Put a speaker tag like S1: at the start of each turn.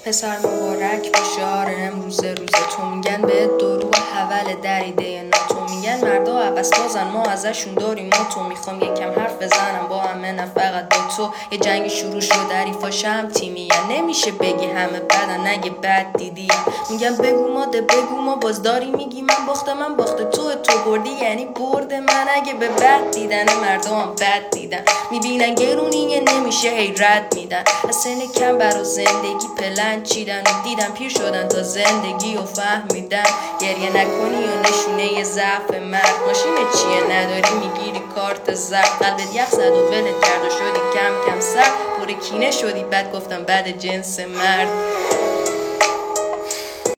S1: پسر مبارک بشار امروز تو میگن به دورو و حول دریده ناتو میگن مردا عبس بازن ما ازشون داریم تو میخوام یکم حرف بزنم با همه نه فقط با تو یه جنگ شروع شد حریفاشم تیمی نمیشه بگی همه بدن اگه بد دیدی میگن بگو ماده بگو ما بازداری میگی من باخته تو بردی یعنی برد من اگه به بد دیدن مردم هم بد دیدن میبینن گرونیه نمیشه هی رد میدن از سن کم برا زندگی پلن چیدن و دیدن پیر شدن تا زندگی و فهمیدن گریه نکنی و نشونه یه ضعف مرد ماشین چیه نداری میگیری کارت زرد قلبت یخ زد و ولت کرد و شدی کم کم سر پر کینه شدی بعد گفتم بعد جنس مرد